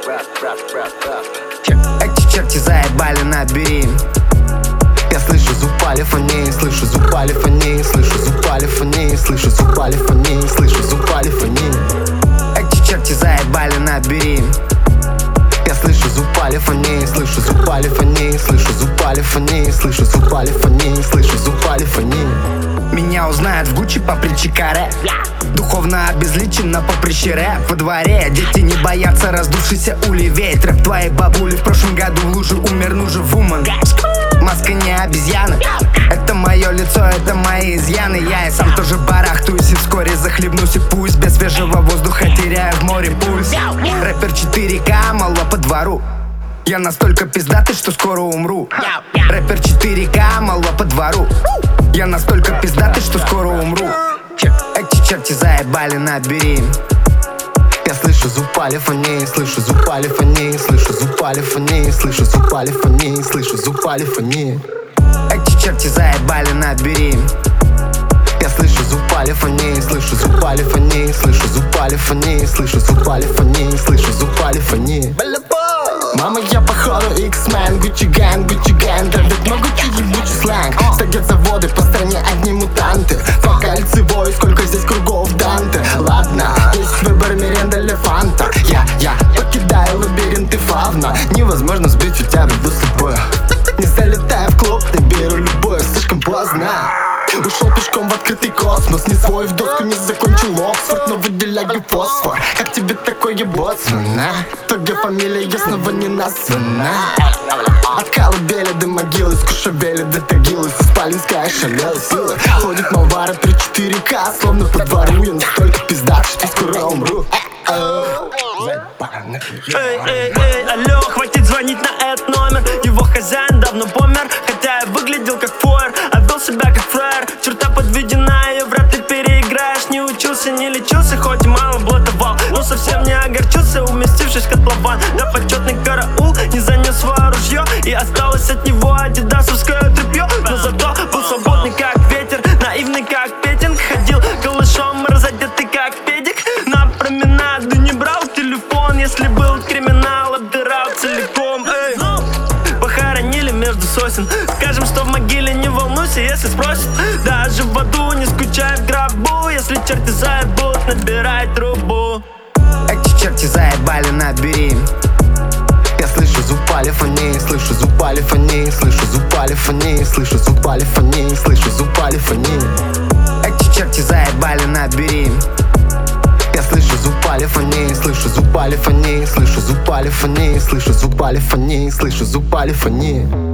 Эти черти заебали, набери. Я слышу звук полифонии, слышу звук полифонии, слышу звук полифонии, слышу звук полифонии, слышу звук полифонии. Эти черти заебали, набери. Я слышу звук полифонии, слышу звук полифонии, слышу звук полифонии, слышу звук полифонии, слышу звук полифонии. Меня узнают в Гуччи по притче Каре. Духовно обезличен на поприще рэп во дворе. Дети не боятся раздувшийся улей ветер. Рэп твоей бабули в прошлом году в луже умер, нужен вумен. Маска не обезьяна, это мое лицо, это мои изъяны. Я и сам тоже барахтаюсь и вскоре захлебнусь. И пусть без свежего воздуха теряю в море пульс. Рэпер 4К, мало по двору. Я настолько пиздатый, что скоро умру. Рэпер 4К, мало по двору. Я настолько пиздатый, что скоро умру. Эти черти заебали, набери. Я слышу звук полифонии, слышу звук полифонии, слышу звук полифонии, слышу звук полифонии, слышу звук полифонии. Эти черти заебали, набери. Я слышу звук полифонии, слышу звук полифонии, слышу звук полифонии, слышу звук полифонии, слышу звук полифонии. Мама, я походу X-Man, Gucci Gang, травит могучий ебучий сленг. Стоят заводы, по стране одни мутанты. По кольцевой, сколько здесь кругов Данте. Ладно, есть выбор Миренда или Фанта. Я покидаю лабиринты фавна. Невозможно сбить у тебя до собой. Не залетая в клуб, ты беру любое, слишком поздно. Ушел пешком в открытый космос. Не свой в доску, не закончил Оксфорд, но выделяю фосфор. Как тебе такое боцман, а? Твоя фамилия снова не названа. От колыбели до могилы, с Кушавели до Тагилы, со Спалинская шалела сила. Ходит молва рэпер 4К, словно по двору. Я настолько пиздат, что скоро умру. Алло, хватит звонить на этот номер. Его хозяин давно помер, хотя я выглядел как фойер, а вел себя как фраер. Черта подведена, ее вряд ли переиграешь. Не учился, не лечился, хоть и мало блатовал, но совсем не огорчился, уместившись в котлован. Да почетный караул не занес свое ружье, и осталось от него адидасовское тряпье. Но зато был свободный как ветер, наивный как Петинг. Ходил голышом, разодетый как педик. На променаду не брал телефон, если был криминал, обдирал целиком. Похоронили между сосен. Скажем, что в могиле, не волнуйся, если спросят. Даже в аду не скучай в гробу. Если черти заебут, набирай трубу. Эти черти заебали, набери. Я слышу звук полифонии, слышу звук полифонии, слышу звук полифонии, слышу звук полифонии, слышу звук полифонии. Эти черти заебали, набери. Я слышу звук полифонии, слышу звук полифонии, слышу звук полифонии, слышу звук полифонии, слышу звук полифонии.